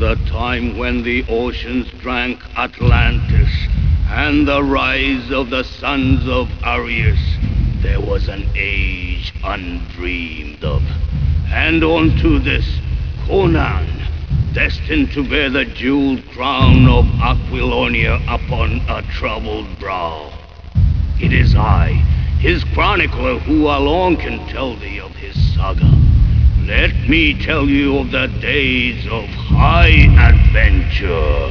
the time when the oceans drank Atlantis, and the rise of the sons of Arius, there was an age undreamed of. And unto this, Conan, destined to bear the jeweled crown of Aquilonia upon a troubled brow. It is I, his chronicler, who alone can tell thee of his saga. Let me tell you of the days of high adventure.